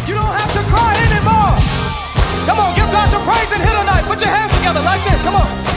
You don't have to cry anymore. Come on, give God some praise in here tonight. Put your hands together like this. Come on.